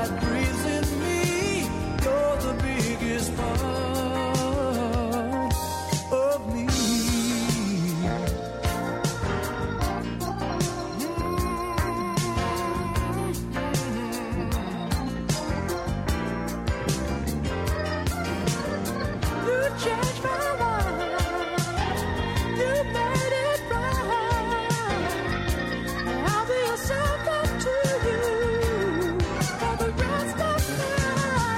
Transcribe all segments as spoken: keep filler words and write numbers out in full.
that breathes in me. You're the biggest part of me. You changed my life. You made it right. I'll be a sucker to you for the rest of my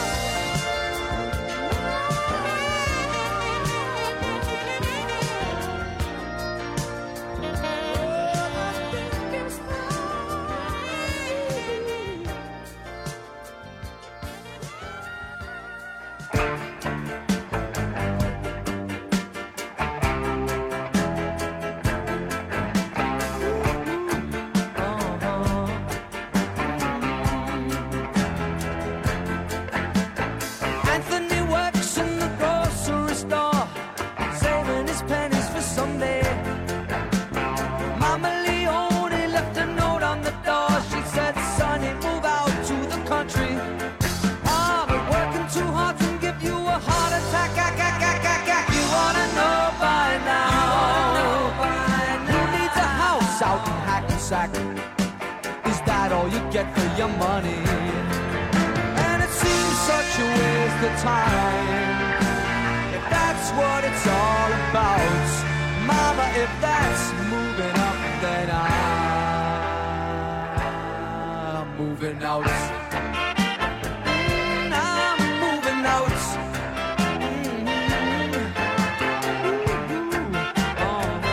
Anthony works in the grocery store, saving his pennies for someday. Mama Leone left a note on the door. She said, "Sonny, move out to the country. Ah, but working too hard can give you a heart attack. Ah, ah, ah, ah, ah. You wanna know by now? Who needs a house out in Hackensack? Is that all you get for your money? And it seems such a waste of time. If that's what it's all about, Mama, if that's moving up, then I'm moving out. Mm, I'm moving out. Mm. Ooh, oh.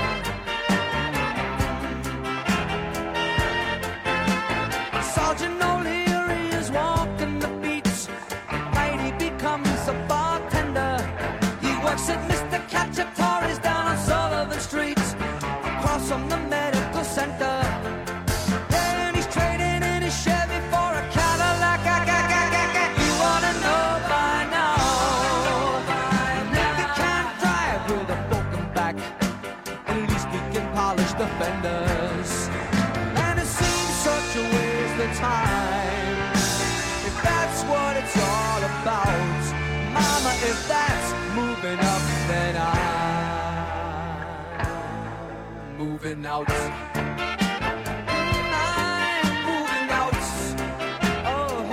Sergeant O'Leary is walking the beats. Night he becomes a bartender. He works at Mister Cacciatore's down on Sullivan Street, across from the medical center. And he's trading in his Chevy for a Cadillac. Ah, ah, ah, ah, ah. You wanna know by now? If he can't drive with a broken back, at least he can polish the fenders. And it seems such a waste of time. If that's what it's all about, Mama, if that's moving up, then I'm moving out. I'm moving out. Oh,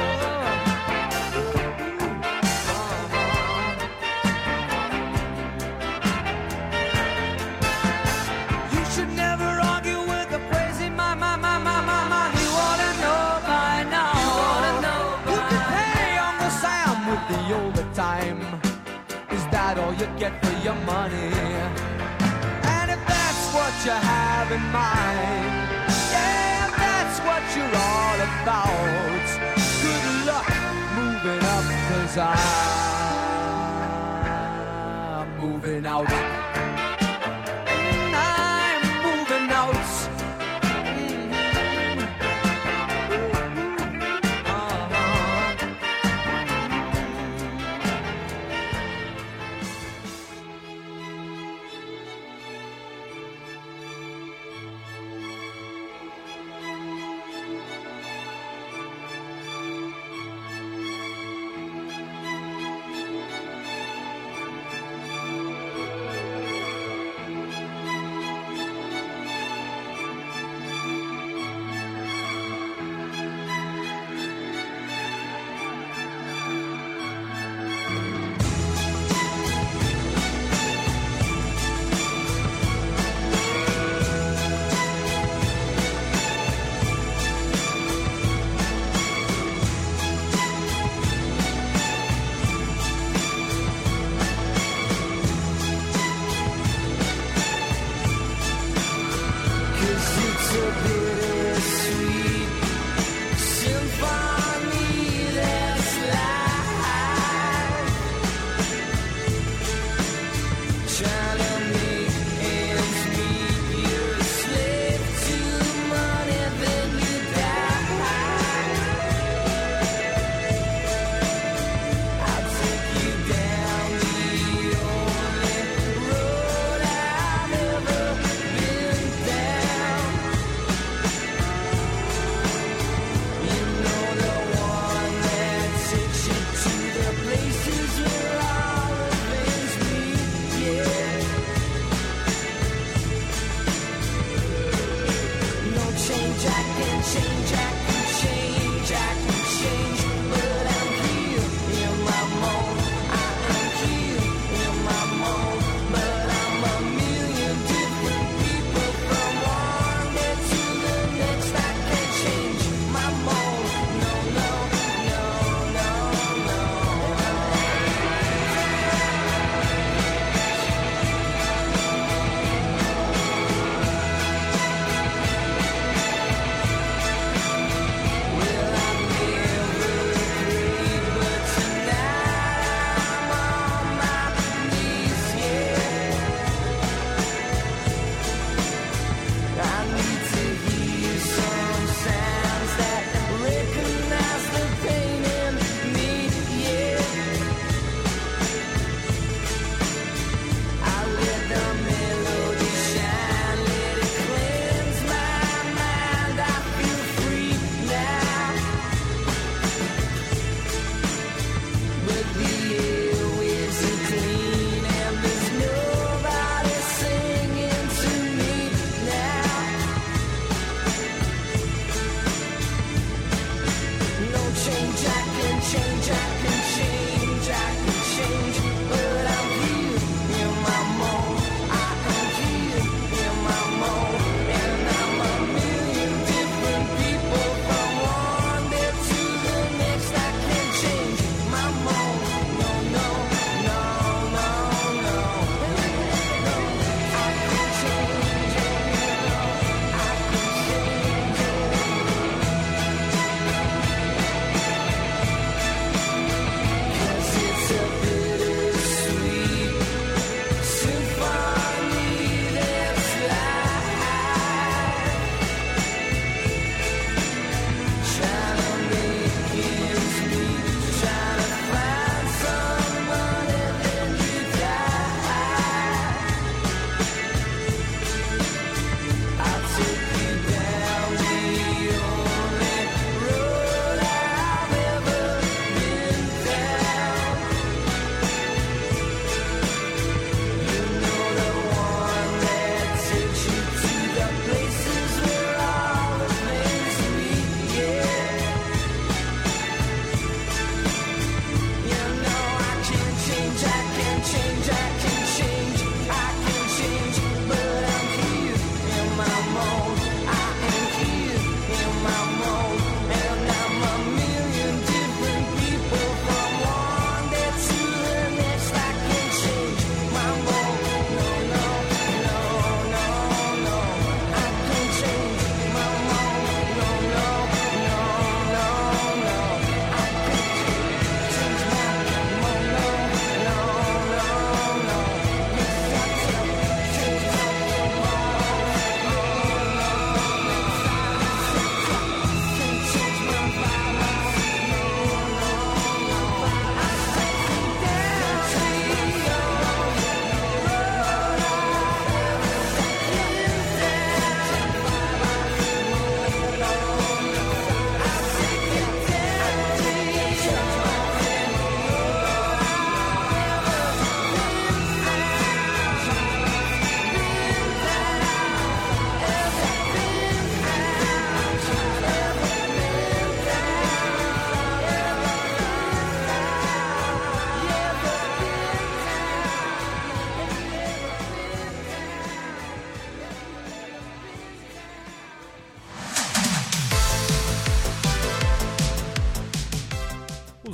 you should never argue with a crazy my, my, my, my, my, my. You wanna know by now? You can pay Uncle Sam with the overtime. Is that all you get for your money? And if that's what you have in mind, yeah, if that's what you're all about, good luck moving up, 'cause I'm moving out. Mm, I'm moving out. Mm. Uh-huh.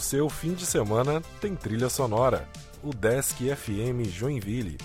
seu fim de semana tem trilha sonora. O Desk F M Joinville.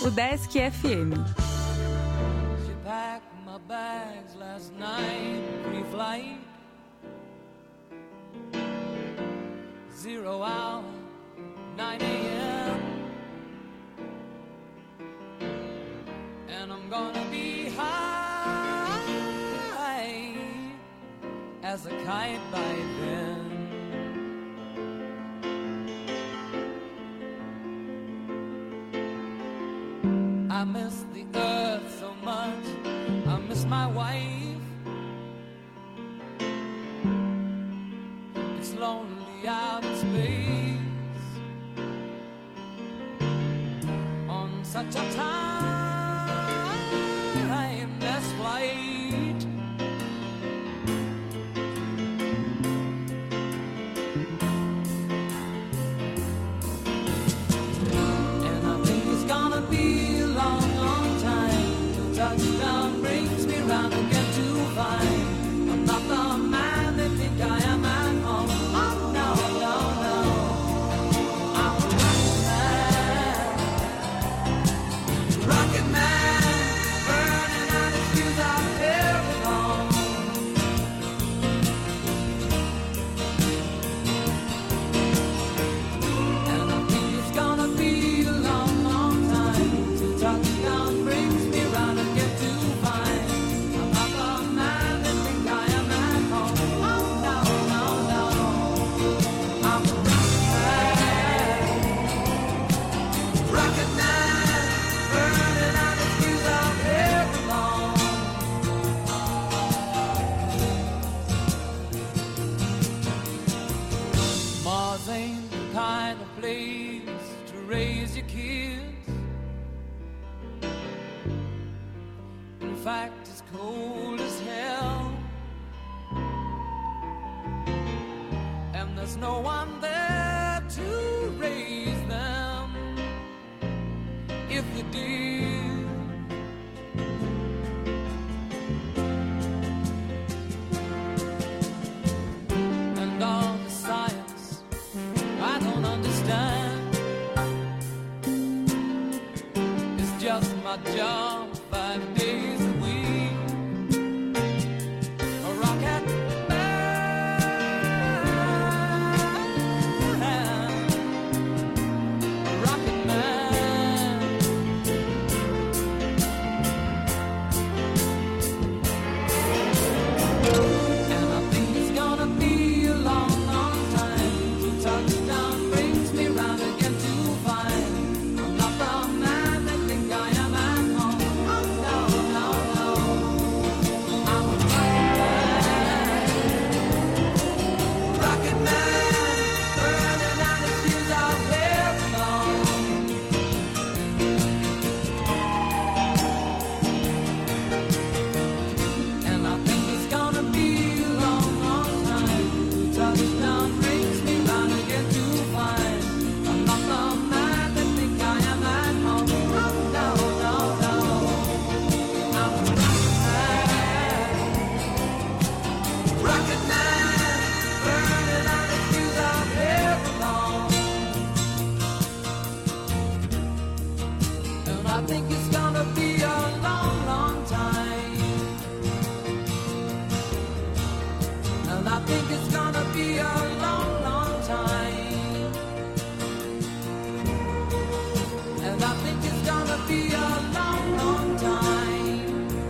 O Desk F M. She packed my bags last night, pre-flight, zero hour, nine a.m. And I'm gonna be high as a kite by then. I miss the earth so much, I miss my wife. It's lonely out in space on such a timeless flight. And I think it's gonna be a long, long time till touchdown brings me round again to find I'm not the man they think I am at home. Oh no, no, no, I'm a rocket man, rocket man, burning out his fuse out there alone. And I think it's gonna be a long, long time till touchdown brings me round again to find I'm not the man they think I am at home. Oh no, no, no, I'm a rocket man, rocket man, burning out his fuse out there alone. Mars ain't the kind of place to raise your kids. In fact, it's cold as hell, and there's no one there to raise them if you did. And all the science I don't understand, it's just my job five days a week. A rocket man, a rocket man. And I think it's gonna be a long, long time till touchdown brings me round again to find I'm not the man they think I am at home. Oh no, no, no, I'm a rocket man, rocket man, burning out his fuse out there alone. And I think it's gonna be a long, long time till touchdown brings me round again to find I'm not the man they think I am at home. Oh no, no, no, I'm a rocket man, rocket man, burning out his fuse out there alone. And I think it's gonna be a long, long time. And I think it's gonna be a long, long time. And I think it's gonna be a long, long time.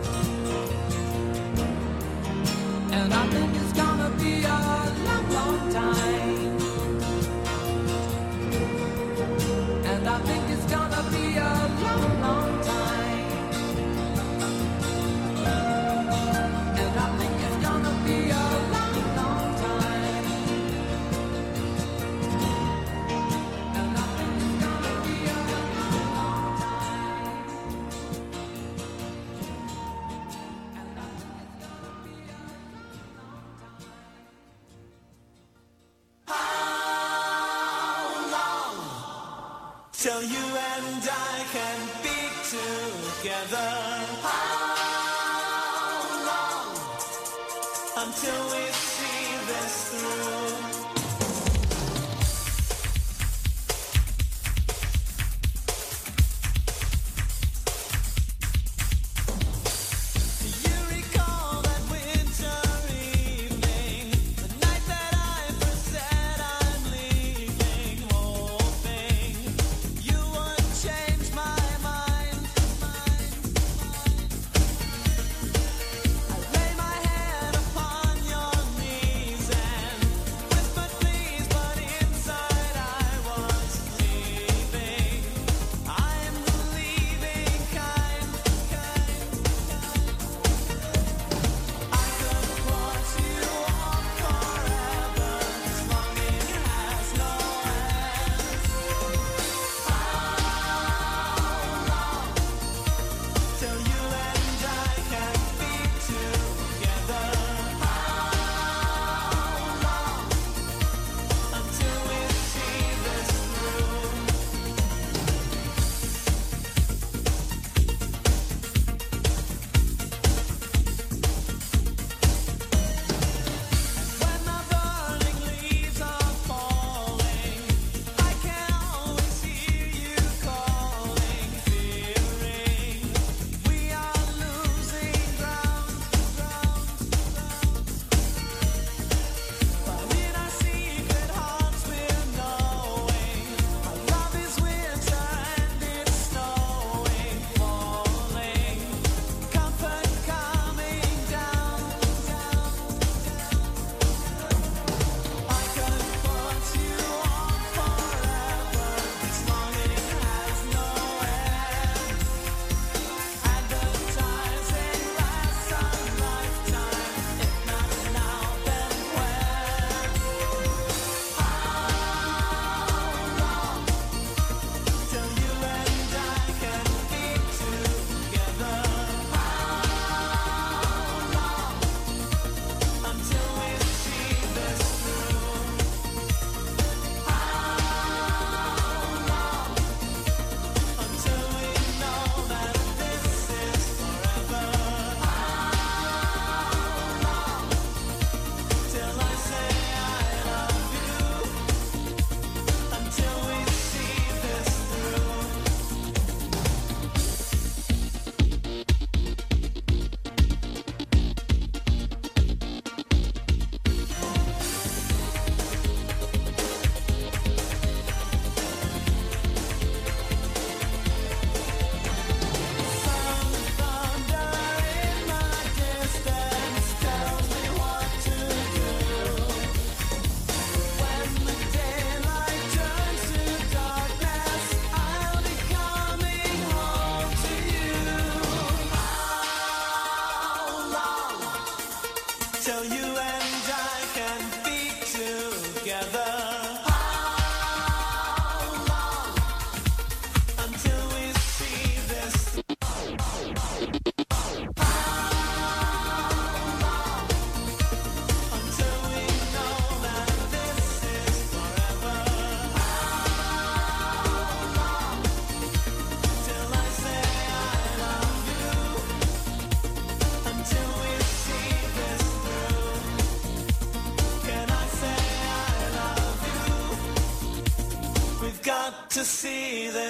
And I think it's gonna be a long, long time. And I think it's gonna be a long, long time. And I think it's gonna be a long, long time. And I think it's gonna be a long, long time. And I think it's gonna be a long, long time. How long till you and I can be together? How long until we see this through?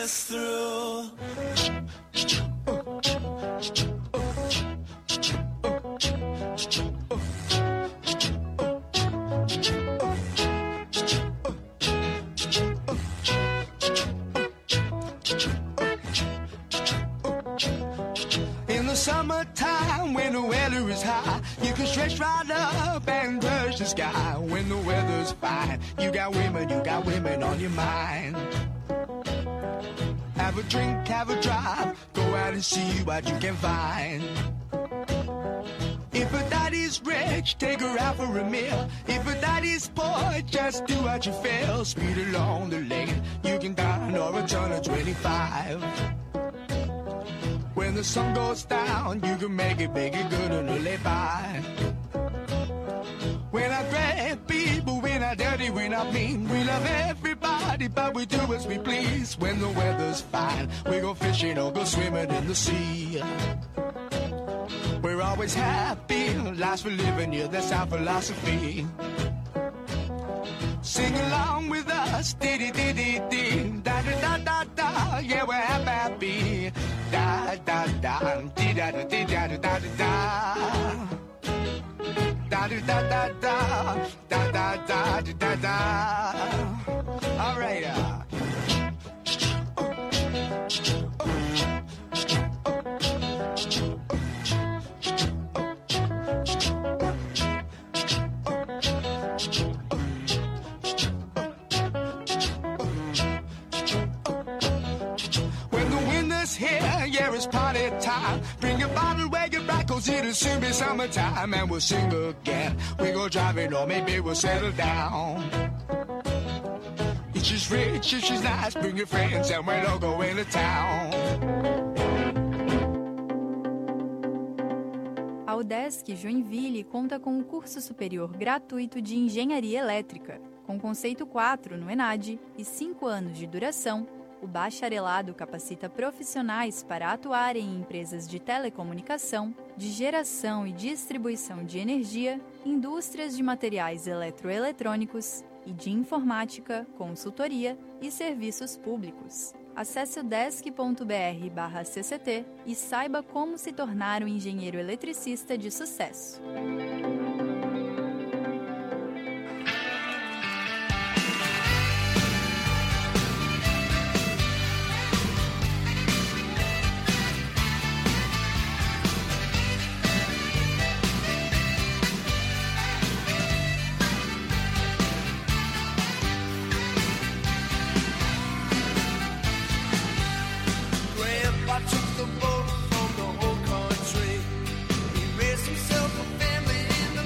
this through. In the summertime when the weather is high, you can stretch right up and touch the sky. When the weather's fine, you got women, you got women on your mind. Have a drink, have a drive, go out and see what you can find. If a daddy's rich, take her out for a meal. If a daddy's poor, just do what you feel. Speed along the lane, you can dine or a ton of twenty-five. When the sun goes down, you can make it, make it good and live by. We're not great people, we're not dirty, we're not mean. We love everybody, but we do as we please. When the weather's fine, we go fishing or go swimming in the sea. We're always happy, life's for living, yeah, that's our philosophy. Sing along with us, dee-dee-dee-dee-dee, da-da-da-da-da, yeah, we're happy. Da-da-da, dee-da-da-dee-da-da-da-da. Da-da-da-da-da, da-da-da-da-da-da. All right, uh. Here, yeah, it's party time. Bring a bottle, wag it back, cause it'll soon be summertime. And we'll sing again. We go driving, or maybe we'll settle down. If she's rich, if she's nice, bring your friends and we'll all go into town. A UDESC Joinville conta com o curso superior gratuito de Engenharia Elétrica, com conceito quatro no ENAD e cinco anos de duração. O bacharelado capacita profissionais para atuar em empresas de telecomunicação, de geração e distribuição de energia, indústrias de materiais eletroeletrônicos e de informática, consultoria e serviços públicos. Acesse udesc ponto br barra C C T e saiba como se tornar um engenheiro eletricista de sucesso. Took the boat from the whole country. He raised himself a family in the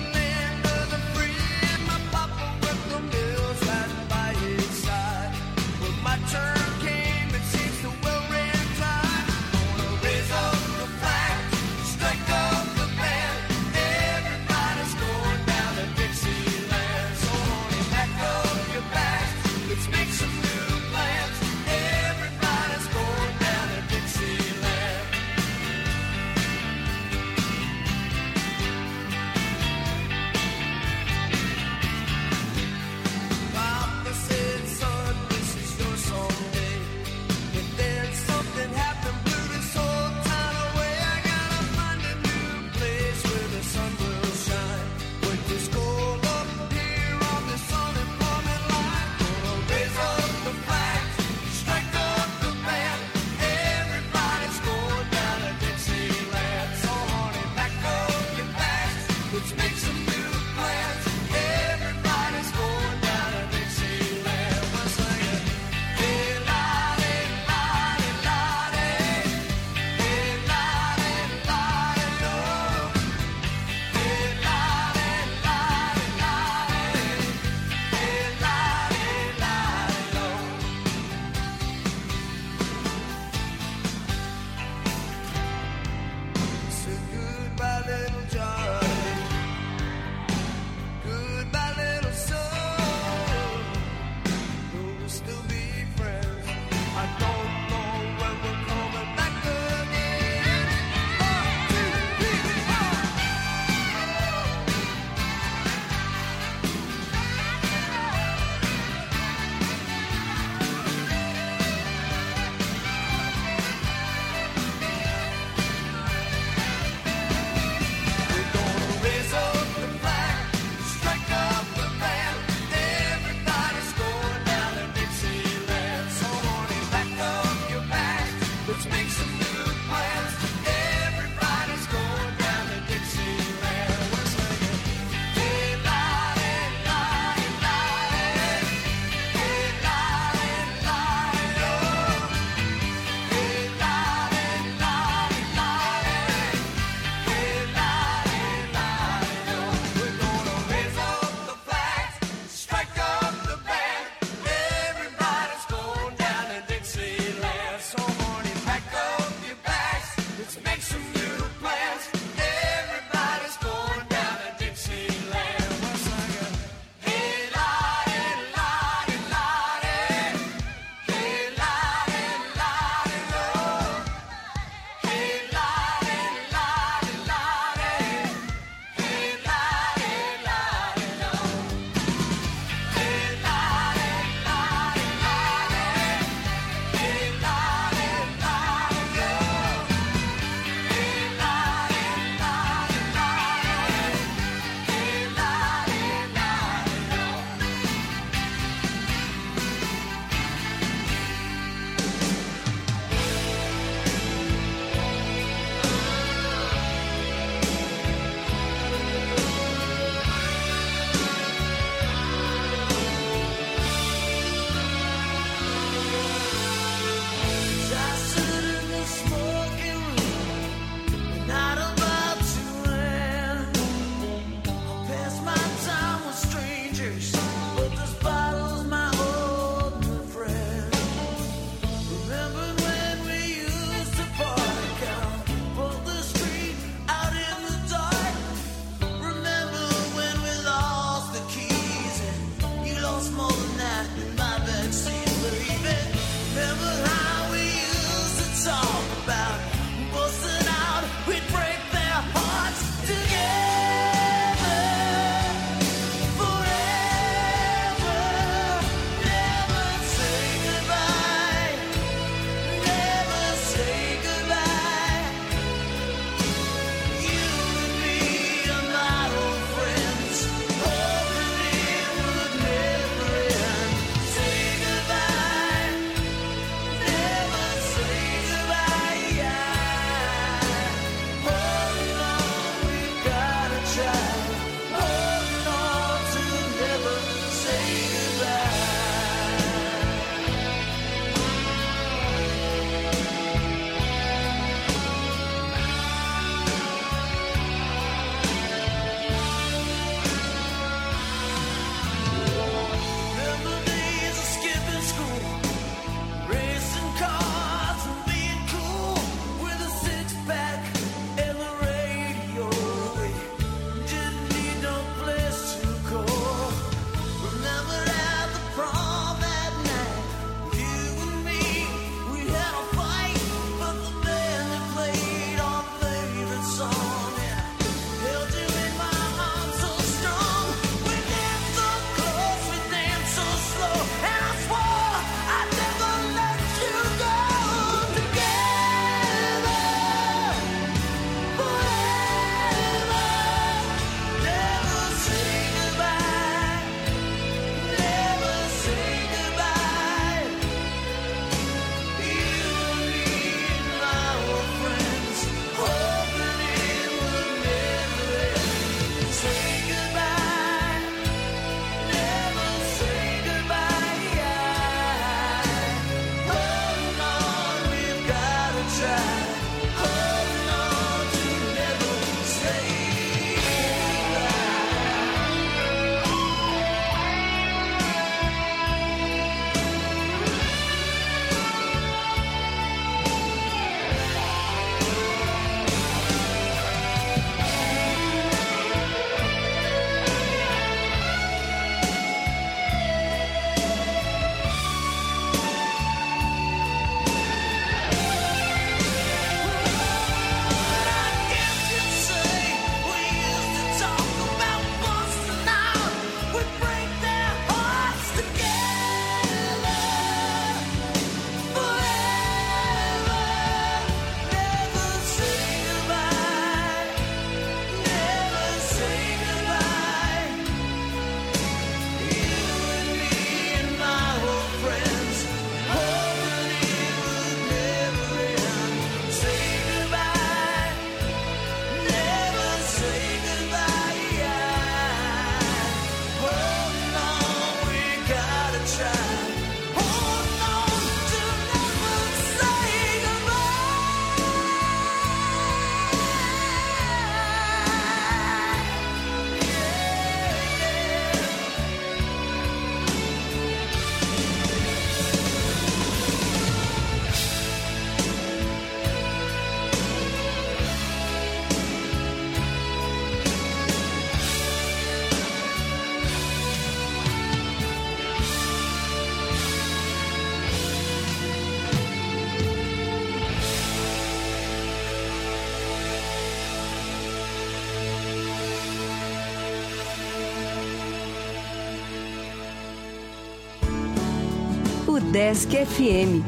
Desk F M.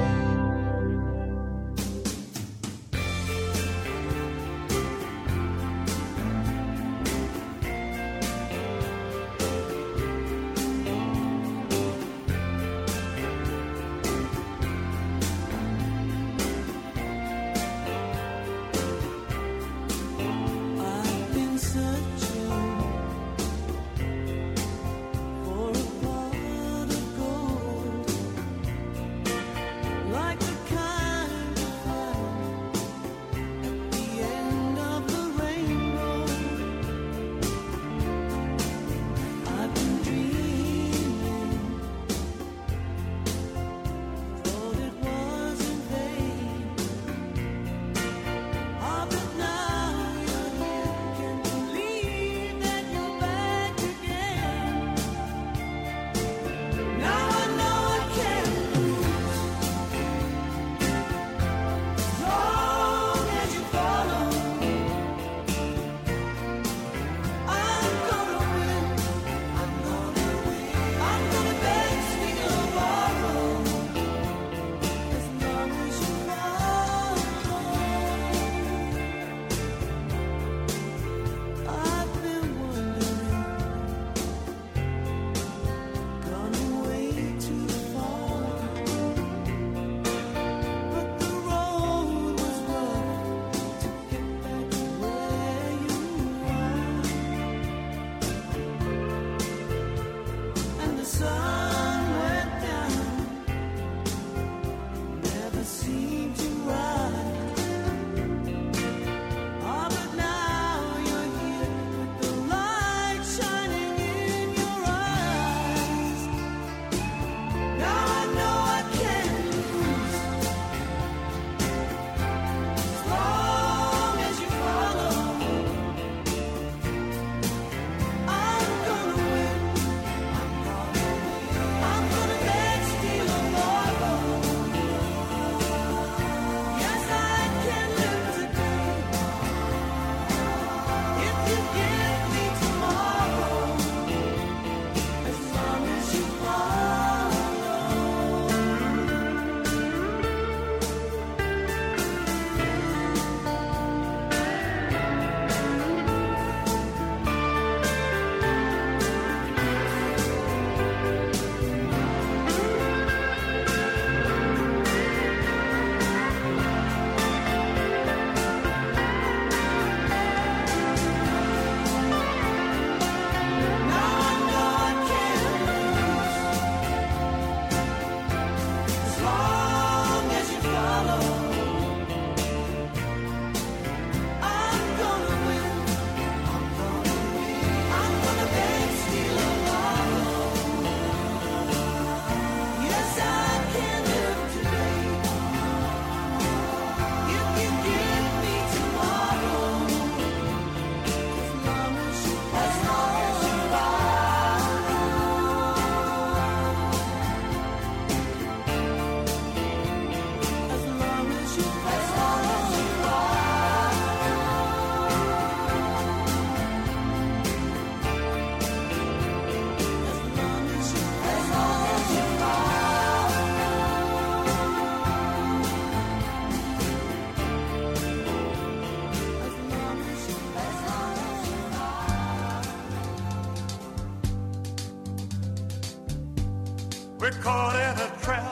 We're caught in a trap.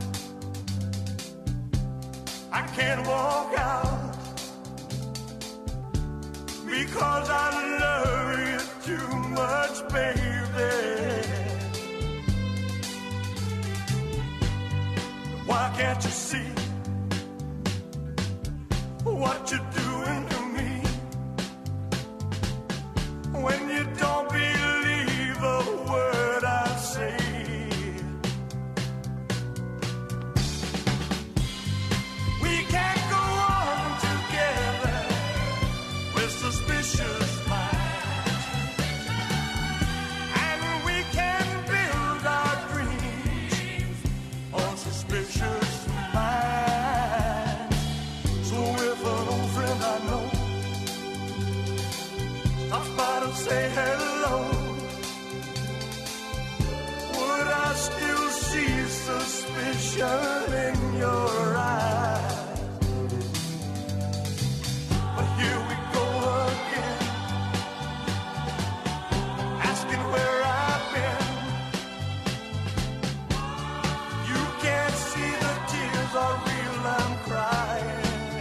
I can't walk out because I love you too much, baby. Why can't you see what you're doing to me when you don't believe a word I say? We can't go on together with suspicious minds, and we can build our dreams on suspicious minds. So if an old friend I know stops by to say hello, would I still see suspicion suspicion in your eyes. But here we go again, asking where I've been. You can't see the tears are real, I'm crying.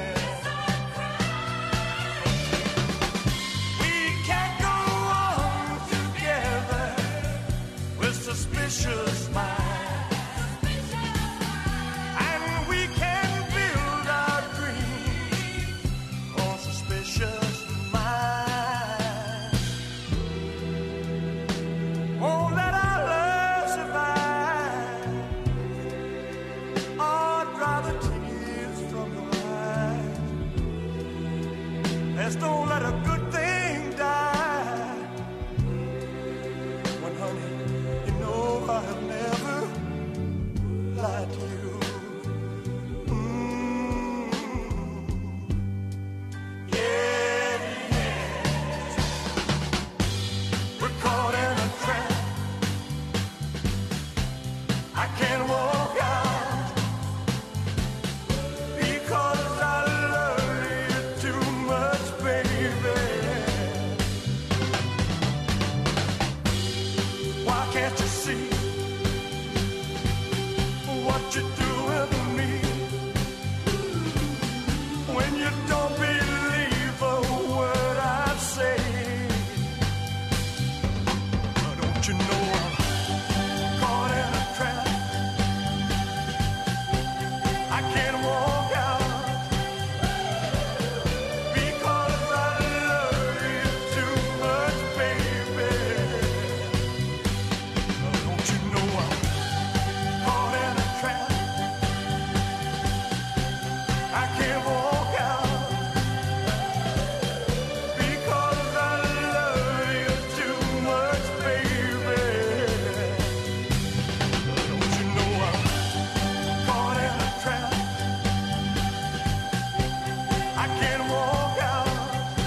We can't go on together with suspicious minds. Don't let a good thing die. When, honey, you know I have never lied to you. Mm. Yeah, yes. We're caught in a trap. I can't walk out because I love you too much, baby. Why can't you see what you're doing to me? When you don't believe a word I say, don't you know I'm caught in a trap? I can't walk out because I love you too much, baby. Don't you know I'm caught in a trap? I can't walk out because I love you too much, baby. Don't you know I'm caught in a trap? I can't walk out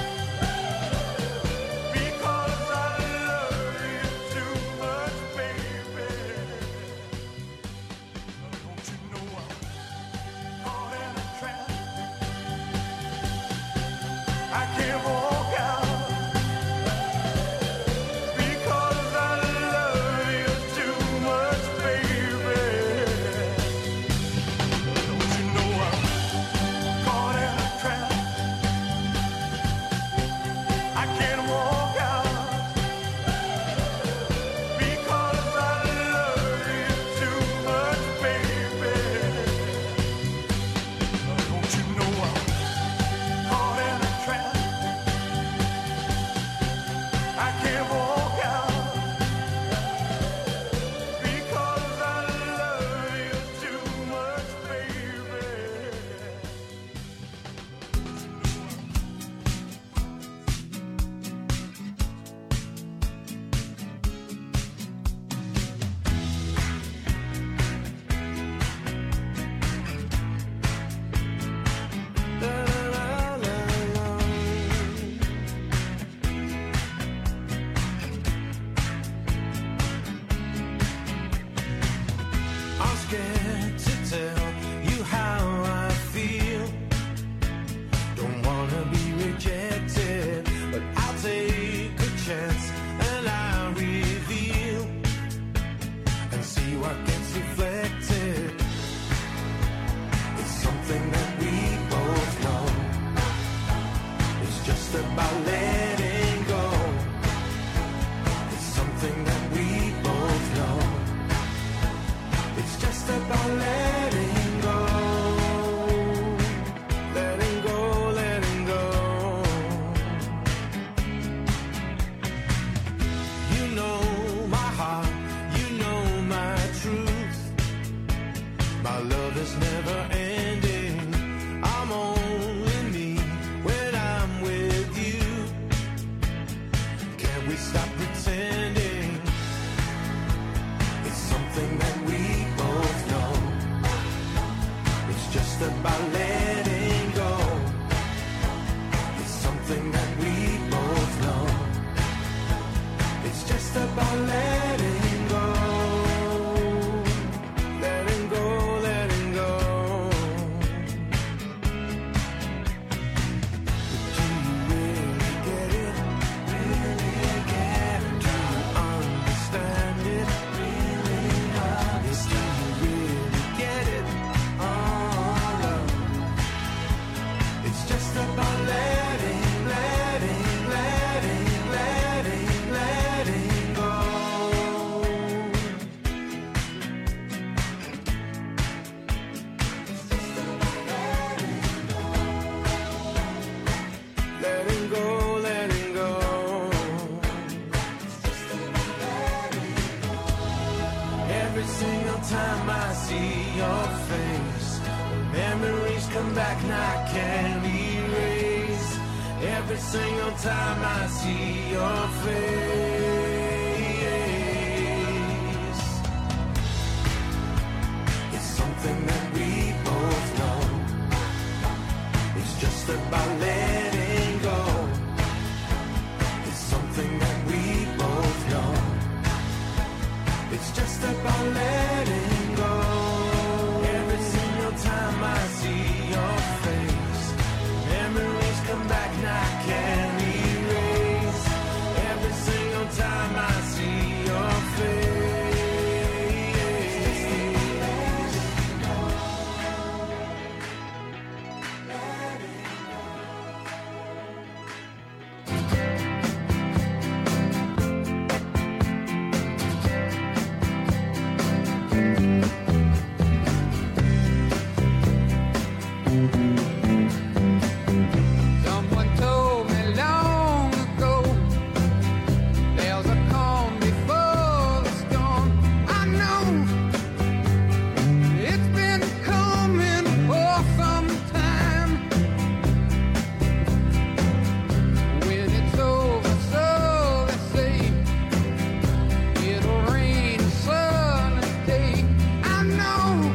because I love you too much, baby. Don't you know I'm caught in a trap? I can't walk out because I love you too much, baby. Don't you know I'm caught in a trap? I can't walk out because I love you too much, baby. Don't you know I'm caught in a trap? I can't walk out because I love you too much, baby. I'm scared to tell you how I feel. Don't wanna be rejected, but I'll take a chance and I'll reveal and see what gets reflected. It's something that we both know. It's just about letting go. It's something that we both know. It's just about letting go. Letting go, letting go. You know my heart, you know my truth. My love is never ending. I'm only me when I'm with you. every single time I see your face. It's something that we both know. It's just about letting go. It's something that we both know. It's just about letting go. Every single time I see your face, memories come back and I can't erase. Every single time I see your face. Someone told me long ago, there's a calm before the storm. I know it's been coming for some time. When it's over, so they say, it'll rain a sunny day. I know,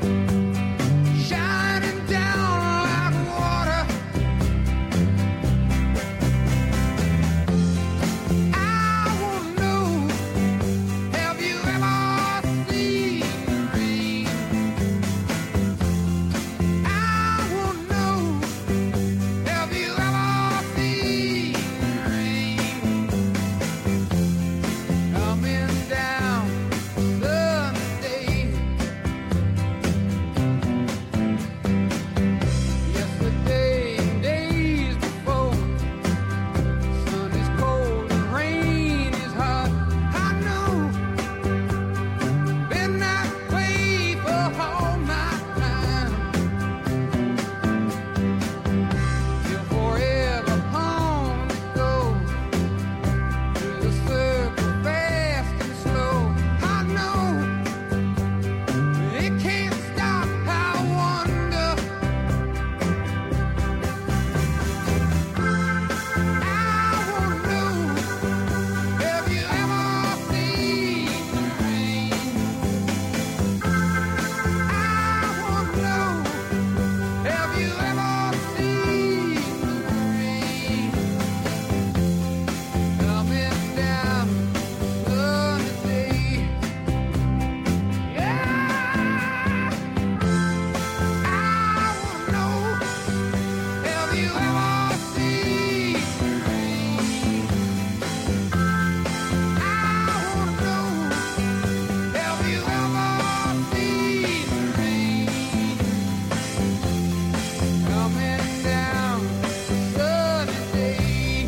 shining down like water. I wanna know, have you ever seen rain? I wanna know, have you ever seen rain? Coming down Sunday. Yesterday and days before, sun is cold and rain is hot. I know, been that way for all my time. Till forever home to go, through the circle fast and slow. I know, it can't stop. I wonder, I wanna know, have you ever seen rain? I wanna know, have you ever seen rain? Coming down sunny day. Yeah, I wanna know, have you ever seen rain? I wanna know, have you ever seen rain? Coming down sunny day.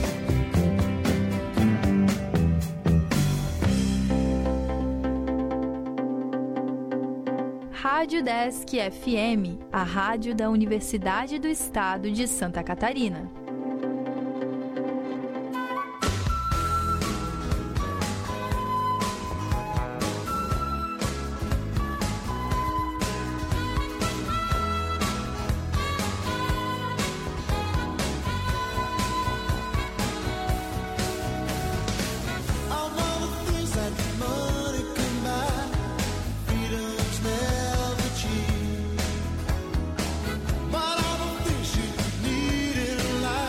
Rádio Desk F M, a rádio da Universidade do Estado de Santa Catarina. Of all the things that money can buy, freedom's never cheap. But all the things you need in life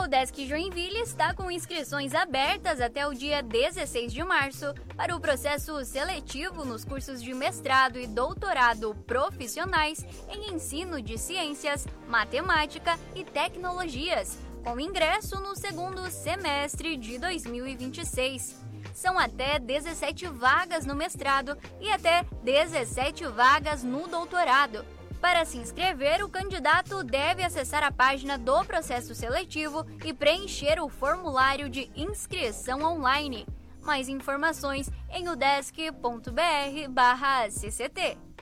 O Udesc Joinville está com inscrições abertas até o dia dezesseis de março para o processo seletivo nos cursos de mestrado e doutorado profissionais em ensino de ciências, matemática e tecnologias, com ingresso no segundo semestre de dois mil e vinte e seis. São até dezessete vagas no mestrado e até dezessete vagas no doutorado. Para se inscrever, o candidato deve acessar a página do processo seletivo e preencher o formulário de inscrição online. Mais informações em udesc ponto br barra C C T.